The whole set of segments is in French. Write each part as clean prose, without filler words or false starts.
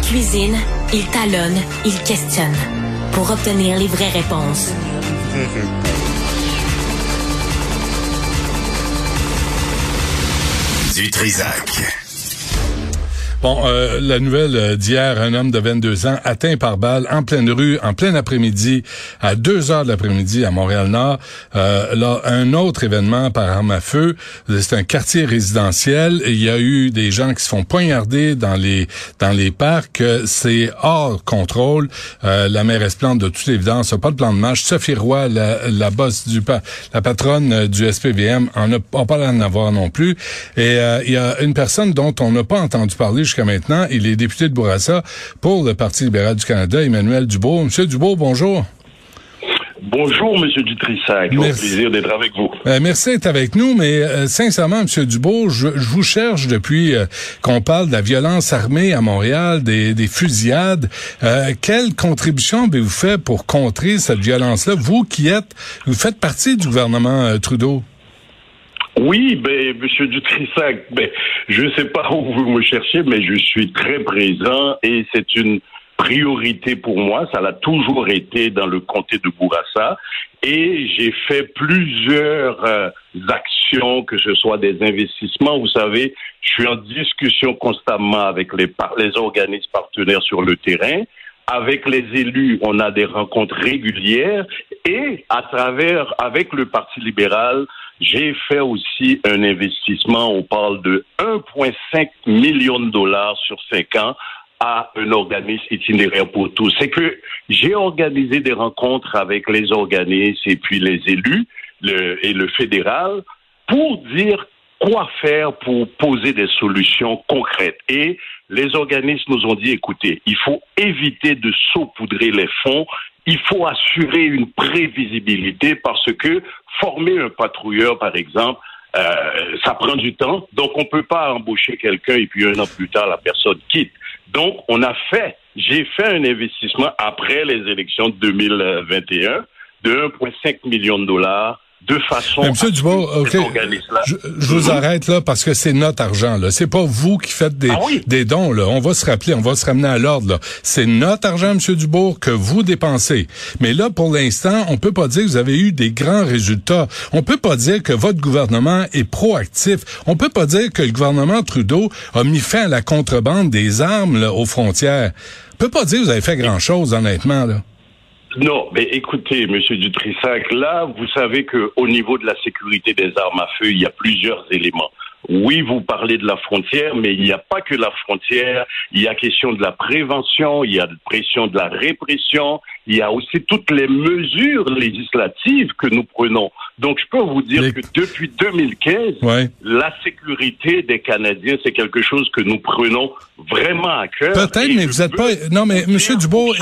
cuisine, il talonne, il questionne. Pour obtenir les vraies réponses. Du Trizac. Bon, la nouvelle d'hier, un homme de 22 ans atteint par balle en pleine rue, en plein après-midi, à 2h de l'après-midi à Montréal-Nord. Là, un autre événement par arme à feu, c'est un quartier résidentiel. Il y a eu des gens qui se font poignarder dans les parcs. C'est hors contrôle. La mairesse Plante, de toute évidence, n'a pas de plan de match. Sophie Roy, la boss la patronne du SPVM, en a pas l'air d'en avoir non plus. Et il y a une personne dont on n'a pas entendu parler jusqu'à maintenant. Il est député de Bourassa pour le Parti libéral du Canada, Emmanuel Dubourg. Monsieur Dubourg, bonjour. Bonjour, Monsieur Dutrisac. Au plaisir d'être avec vous. Merci d'être avec nous, mais sincèrement, Monsieur Dubourg, je vous cherche depuis qu'on parle de la violence armée à Montréal, des fusillades. Quelle contribution avez-vous fait pour contrer cette violence-là? Vous faites partie du gouvernement Trudeau. Oui, Monsieur Dutrisac, je ne sais pas où vous me cherchez, mais je suis très présent et c'est une priorité pour moi. Ça l'a toujours été dans le comté de Bourassa et j'ai fait plusieurs actions, que ce soit des investissements. Vous savez, je suis en discussion constamment avec les organismes partenaires sur le terrain. Avec les élus, on a des rencontres régulières et avec le Parti libéral, j'ai fait aussi un investissement, on parle de 1,5 million de dollars sur 5 ans à un organisme itinéraire pour tous. C'est que j'ai organisé des rencontres avec les organismes et puis les élus et le fédéral pour dire quoi faire pour poser des solutions concrètes. Et les organismes nous ont dit, écoutez, il faut éviter de saupoudrer les fonds. Il faut assurer une prévisibilité parce que former un patrouilleur, par exemple, ça prend du temps. Donc, on ne peut pas embaucher quelqu'un et puis un an plus tard, la personne quitte. Donc, j'ai fait un investissement après les élections de 2021 de 1,5 million de dollars de façon... Monsieur Dubourg, OK, je vous arrête là parce que c'est notre argent, là. C'est pas vous qui faites des dons, là. On va se ramener à l'ordre, là. C'est notre argent, Monsieur Dubourg, que vous dépensez. Mais là, pour l'instant, on peut pas dire que vous avez eu des grands résultats. On peut pas dire que votre gouvernement est proactif. On peut pas dire que le gouvernement Trudeau a mis fin à la contrebande des armes, là, aux frontières. On peut pas dire que vous avez fait grand-chose, honnêtement, là. Non, mais écoutez, Monsieur Dutrisac, là, vous savez que au niveau de la sécurité des armes à feu, il y a plusieurs éléments. Oui, vous parlez de la frontière, mais il n'y a pas que la frontière. Il y a question de la prévention, il y a la pression de la répression, il y a aussi toutes les mesures législatives que nous prenons. Donc, je peux vous dire que depuis 2015, la sécurité des Canadiens, c'est quelque chose que nous prenons vraiment à cœur. Peut-être, mais vous êtes pas... Non, mais Monsieur Dubourg,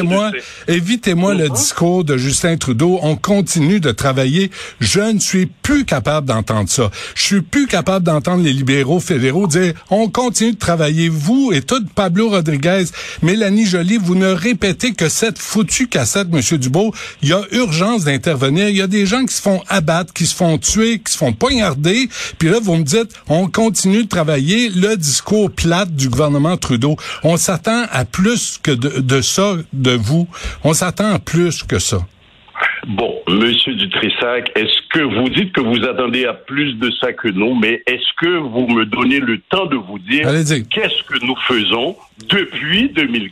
évitez-moi le discours de Justin Trudeau. On continue de travailler. Je ne suis plus capable d'entendre ça. Je suis plus capable d'entendre les libéraux fédéraux dire « On continue de travailler. » Vous et tout Pablo Rodriguez, Mélanie Joly, vous ne répétez que cette foutue cassette, Monsieur Dubourg. Il y a urgence d'intervenir. Il y a des gens qui se font abattre, qui se font tuer, qui se font poignarder. Puis là, vous me dites « On continue de travailler. » Le discours plate du gouvernement Trudeau. On s'attend à plus que de ça de vous. On s'attend à plus que ça. Bon, Monsieur Dutrisac, est-ce que vous dites que vous attendez à plus de ça que nous, mais est-ce que vous me donnez le temps de vous dire qu'est-ce que nous faisons depuis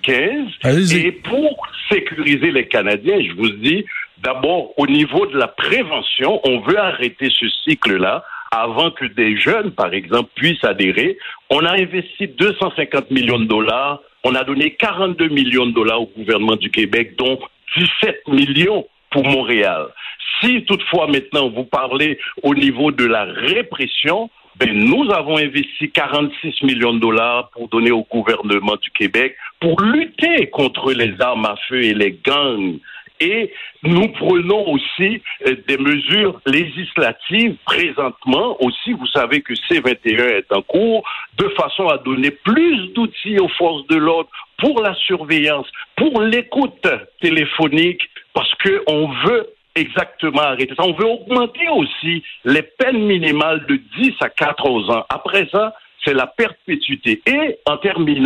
2015 et pour sécuriser les Canadiens? Je vous dis, d'abord, au niveau de la prévention, on veut arrêter ce cycle-là avant que des jeunes, par exemple, puissent adhérer. On a investi 250 millions de dollars. On a donné 42 millions de dollars au gouvernement du Québec, dont 17 millions pour Montréal. Si toutefois maintenant vous parlez au niveau de la répression, nous avons investi 46 millions de dollars pour donner au gouvernement du Québec pour lutter contre les armes à feu et les gangs. Et nous prenons aussi des mesures législatives présentement aussi. Vous savez que C-21 est en cours de façon à donner plus d'outils aux forces de l'ordre pour la surveillance, pour l'écoute téléphonique, parce que on veut exactement arrêter ça. On veut augmenter aussi les peines minimales de 10 à 14 ans. Après ça, c'est la perpétuité. Et en terminant,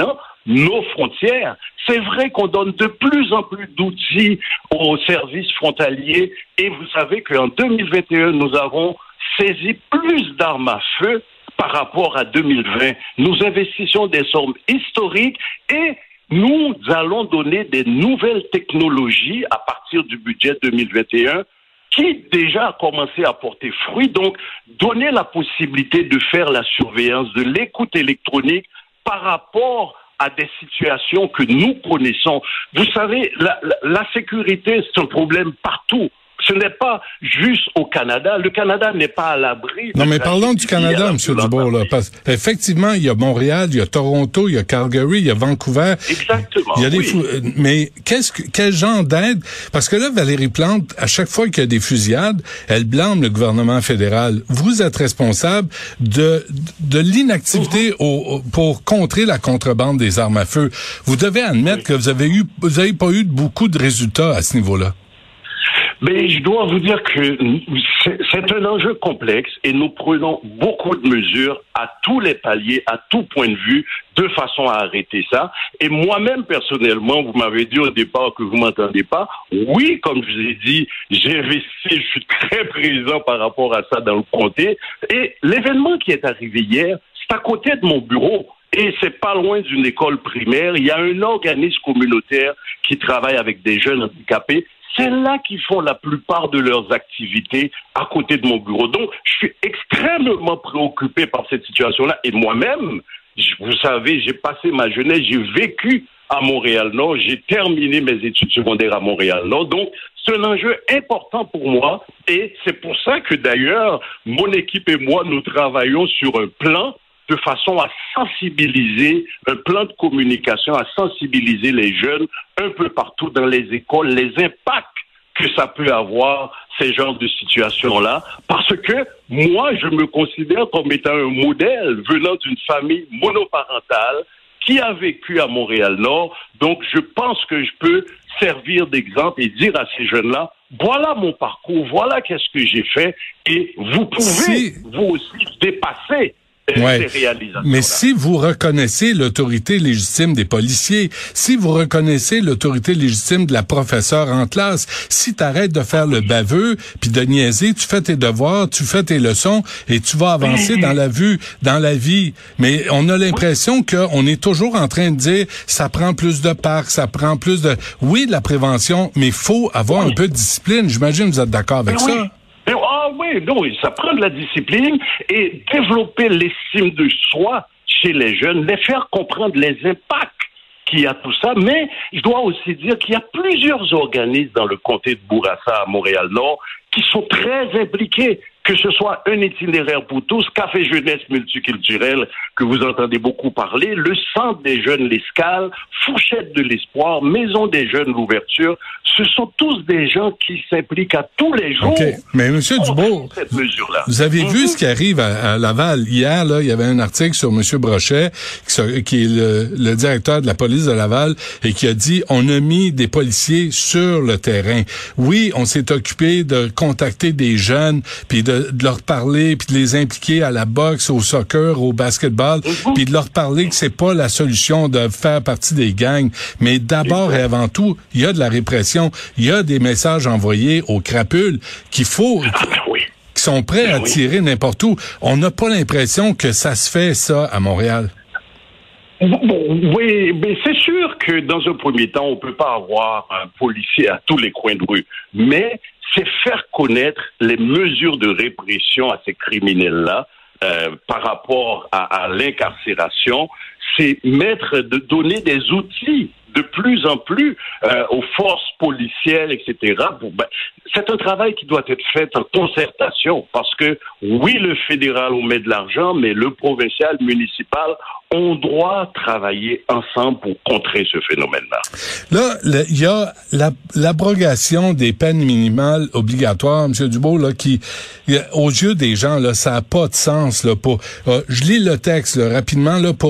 nos frontières. C'est vrai qu'on donne de plus en plus d'outils aux services frontaliers et vous savez qu'en 2021, nous avons saisi plus d'armes à feu par rapport à 2020. Nous investissons des sommes historiques et nous allons donner des nouvelles technologies à partir du budget 2021 qui déjà a commencé à porter fruit. Donc, donner la possibilité de faire la surveillance, de l'écoute électronique par rapport à des situations que nous connaissons. Vous savez, la sécurité, c'est un problème partout. Ce n'est pas juste au Canada. Le Canada n'est pas à l'abri. Non, mais parlons du Canada, M. Dubourg. Là, parce effectivement, il y a Montréal, il y a Toronto, il y a Calgary, il y a Vancouver. Exactement. Il y a mais quel genre d'aide? Parce que là, Valérie Plante, à chaque fois qu'il y a des fusillades, elle blâme le gouvernement fédéral. Vous êtes responsable de l'inactivité pour contrer la contrebande des armes à feu. Vous devez admettre que vous avez pas eu beaucoup de résultats à ce niveau-là. Mais je dois vous dire que c'est un enjeu complexe et nous prenons beaucoup de mesures à tous les paliers, à tout point de vue, de façon à arrêter ça. Et moi-même, personnellement, vous m'avez dit au départ que vous m'entendez pas. Oui, comme je vous ai dit, j'ai investi, je suis très présent par rapport à ça dans le comté. Et l'événement qui est arrivé hier, c'est à côté de mon bureau. Et c'est pas loin d'une école primaire. Il y a un organisme communautaire qui travaille avec des jeunes handicapés. C'est là qu'ils font la plupart de leurs activités à côté de mon bureau. Donc, je suis extrêmement préoccupé par cette situation-là. Et moi-même, vous savez, j'ai passé ma jeunesse, j'ai vécu à Montréal-Nord, j'ai terminé mes études secondaires à Montréal-Nord. Donc, c'est un enjeu important pour moi. Et c'est pour ça que d'ailleurs, mon équipe et moi, nous travaillons sur un plan de façon à sensibiliser, un plan de communication, à sensibiliser les jeunes un peu partout dans les écoles, les impacts que ça peut avoir, ces genres de situations-là. Parce que moi, je me considère comme étant un modèle venant d'une famille monoparentale qui a vécu à Montréal-Nord. Donc, je pense que je peux servir d'exemple et dire à ces jeunes-là, voilà mon parcours, voilà qu'est-ce que j'ai fait, et vous pouvez, vous aussi, dépasser Ouais. Mais si vous reconnaissez l'autorité légitime des policiers, si vous reconnaissez l'autorité légitime de la professeure en classe, si t'arrêtes de faire le baveux puis de niaiser, tu fais tes devoirs, tu fais tes leçons et tu vas avancer dans la vie. Mais on a l'impression qu'on est toujours en train de dire ça prend plus de parcs, ça prend plus de de la prévention, mais faut avoir un peu de discipline. J'imagine que vous êtes d'accord avec ça. Oui, ça prend de la discipline et développer l'estime de soi chez les jeunes, les faire comprendre les impacts qu'il y a tout ça. Mais je dois aussi dire qu'il y a plusieurs organismes dans le comté de Bourassa à Montréal-Nord qui sont très impliqués, que ce soit un itinéraire pour tous, Café Jeunesse multiculturel que vous entendez beaucoup parler, le Centre des jeunes L'Escale, Fourchette de l'Espoir, Maison des jeunes L'Ouverture. Ce sont tous des gens qui s'impliquent à tous les jours. OK. Mais M. Dubourg, cette mesure-là. Vous avez vu ce qui arrive à Laval. Hier, là, il y avait un article sur M. Brochet, qui est le directeur de la police de Laval, et qui a dit, on a mis des policiers sur le terrain. Oui, on s'est occupé de contacter des jeunes, puis de leur parler, puis de les impliquer à la boxe, au soccer, au basketball, puis de leur parler que c'est pas la solution de faire partie des gangs. Mais d'abord et avant tout, il y a de la répression. Il y a des messages envoyés aux crapules qui sont prêts à tirer n'importe où. On n'a pas l'impression que ça se fait, ça, à Montréal. Oui, mais c'est sûr que dans un premier temps, on peut pas avoir un policier à tous les coins de rue. Mais c'est faire connaître les mesures de répression à ces criminels-là par rapport à l'incarcération. C'est de donner des outils de plus en plus aux forces policières, etc. C'est un travail qui doit être fait en concertation parce que, oui, le fédéral, on met de l'argent, mais le provincial, municipal, on doit travailler ensemble pour contrer ce phénomène-là. Là, il y a l'abrogation des peines minimales obligatoires, M. Dubourg, là, qui, aux yeux des gens, là, ça n'a pas de sens, là, je lis le texte, là, rapidement, là, pour remédier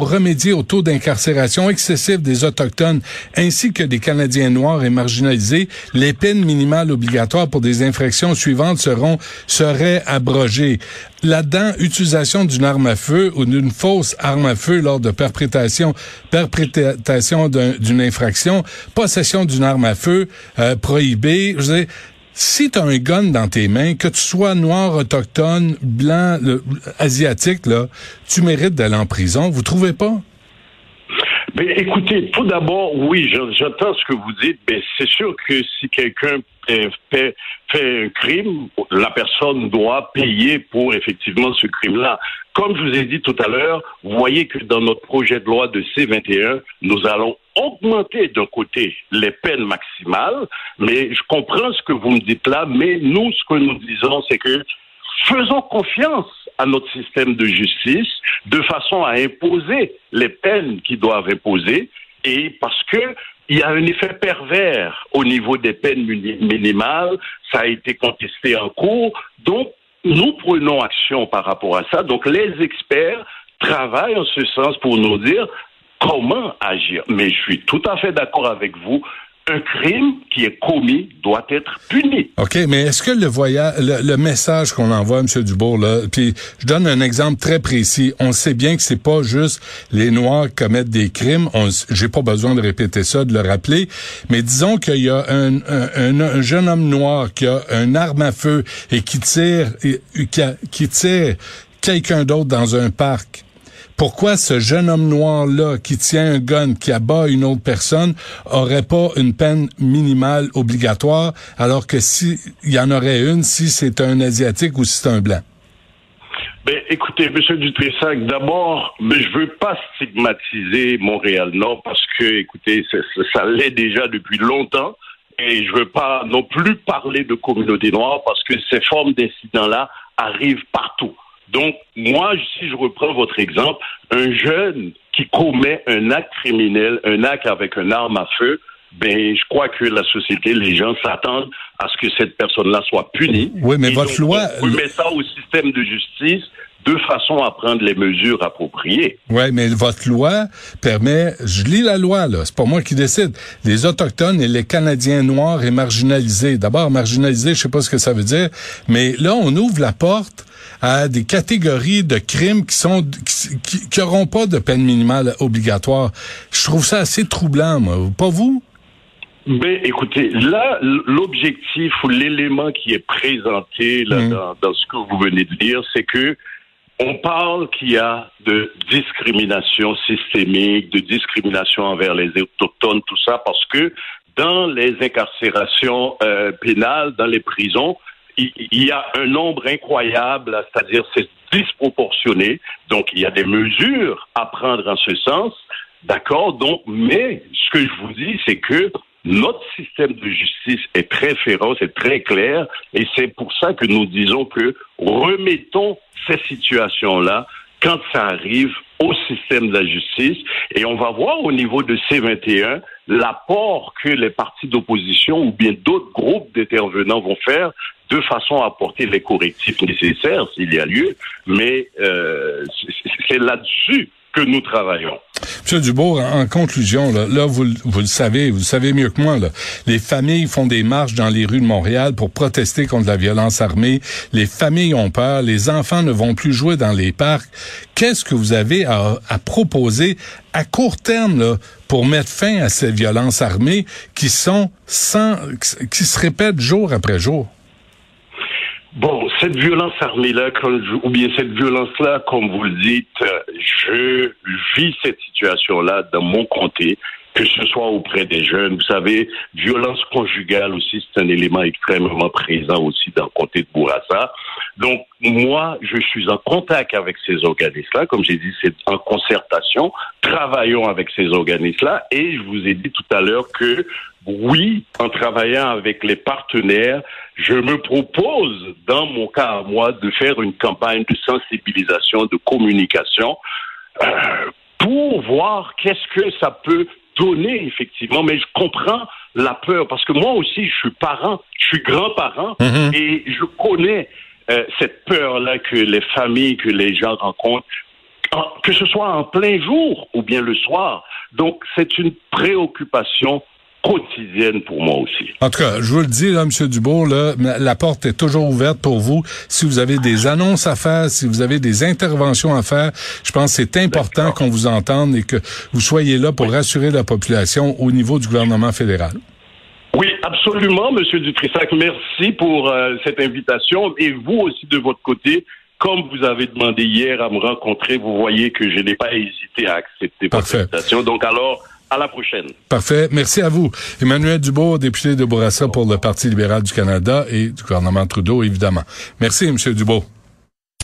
remédier au taux d'incarcération excessif des Autochtones ainsi que des Canadiens noirs et marginalisés, les peines minimales obligatoires pour des infractions suivantes seraient abrogées. Là-dedans, utilisation d'une arme à feu ou d'une fausse arme à feu lors de perpétration d'une infraction, possession d'une arme à feu prohibée. Je veux dire, si tu as un gun dans tes mains, que tu sois noir, autochtone, blanc, asiatique, là, tu mérites d'aller en prison. Vous trouvez pas? Mais écoutez, tout d'abord, oui, j'entends ce que vous dites, mais c'est sûr que si quelqu'un fait un crime, la personne doit payer pour effectivement ce crime-là. Comme je vous ai dit tout à l'heure, vous voyez que dans notre projet de loi de C-21, nous allons augmenter d'un côté les peines maximales, mais je comprends ce que vous me dites là, mais nous, ce que nous disons, c'est que faisons confiance à notre système de justice de façon à imposer les peines qu'ils doivent imposer, et parce que il y a un effet pervers au niveau des peines minimales, ça a été contesté en cours, donc nous prenons action par rapport à ça. Donc les experts travaillent en ce sens pour nous dire comment agir. Mais je suis tout à fait d'accord avec vous. Un crime qui est commis doit être puni. OK, mais est-ce que le message qu'on envoie, M. Dubourg, là, puis je donne un exemple très précis. On sait bien que c'est pas juste les Noirs qui commettent des crimes. J'ai pas besoin de répéter ça, de le rappeler. Mais disons qu'il y a un jeune homme noir qui a une arme à feu et qui tire quelqu'un d'autre dans un parc. Pourquoi ce jeune homme noir-là qui tient un gun, qui abat une autre personne, aurait pas une peine minimale obligatoire, alors que si il y en aurait une si c'est un Asiatique ou si c'est un Blanc? Ben, écoutez, M. Dutrisac, d'abord, mais je veux pas stigmatiser Montréal-Nord parce que, écoutez, ça l'est déjà depuis longtemps. Et je veux pas non plus parler de communauté noire parce que ces formes d'incidents-là arrivent partout. Donc, moi, si je reprends votre exemple, un jeune qui commet un acte criminel, un acte avec une arme à feu, ben, je crois que la société, les gens s'attendent à ce que cette personne-là soit punie. Oui, mais votre loi... On met ça au système de justice de façon à prendre les mesures appropriées. Oui, mais votre loi permet... Je lis la loi, là. C'est pas moi qui décide. Les Autochtones et les Canadiens noirs et marginalisés. D'abord, marginalisés, je sais pas ce que ça veut dire, mais là, on ouvre la porte à des catégories de crimes qui auront pas de peine minimale obligatoire. Je trouve ça assez troublant, moi. Pas vous? Ben, écoutez, là, l'objectif ou l'élément qui est présenté là, dans ce que vous venez de dire, c'est que on parle qu'il y a de discrimination systémique, de discrimination envers les autochtones, tout ça, parce que dans les incarcérations pénales, dans les prisons, il y a un nombre incroyable, c'est-à-dire c'est disproportionné. Donc, il y a des mesures à prendre en ce sens, d'accord? Donc, mais ce que je vous dis, c'est que notre système de justice est très féroce, est très clair, et c'est pour ça que nous disons que remettons ces situations-là quand ça arrive au système de la justice, et on va voir au niveau de C-21 l'apport que les partis d'opposition ou bien d'autres groupes d'intervenants vont faire de façon à apporter les correctifs nécessaires s'il y a lieu, mais c'est là-dessus que nous travaillons. Monsieur Dubourg, en conclusion, là vous le savez mieux que moi, là. Les familles font des marches dans les rues de Montréal pour protester contre la violence armée. Les familles ont peur, les enfants ne vont plus jouer dans les parcs. Qu'est-ce que vous avez à proposer à court terme là, pour mettre fin à ces violences armées qui se répètent jour après jour? Bon, cette violence armée-là, ou bien cette violence-là, comme vous le dites, je vis cette situation-là dans mon comté, que ce soit auprès des jeunes. Vous savez, violence conjugale aussi, c'est un élément extrêmement présent aussi dans le comté de Bourassa. Donc, moi, je suis en contact avec ces organismes-là. Comme j'ai dit, c'est en concertation. Travaillons avec ces organismes-là. Et je vous ai dit tout à l'heure que, oui, en travaillant avec les partenaires, je me propose, dans mon cas à moi, de faire une campagne de sensibilisation, de communication, pour voir qu'est-ce que ça peut donner, effectivement. Mais je comprends la peur, parce que moi aussi, je suis parent, je suis grand-parent, et je connais cette peur-là que les familles, que les gens rencontrent. que ce soit en plein jour ou bien le soir. Donc, c'est une préoccupation quotidienne pour moi aussi. En tout cas, je vous le dis, là, M. Dubourg, là, la porte est toujours ouverte pour vous. Si vous avez des annonces à faire, si vous avez des interventions à faire, je pense que c'est important qu'on vous entende et que vous soyez là pour rassurer la population au niveau du gouvernement fédéral. Oui, absolument, M. Dutrissac. Merci pour cette invitation. Et vous aussi, de votre côté, comme vous avez demandé hier à me rencontrer, vous voyez que je n'ai pas hésité à accepter votre invitation. Donc alors, à la prochaine. Parfait. Merci à vous. Emmanuel Dubourg, député de Bourassa pour le Parti libéral du Canada et du gouvernement Trudeau, évidemment. Merci, M. Dubourg.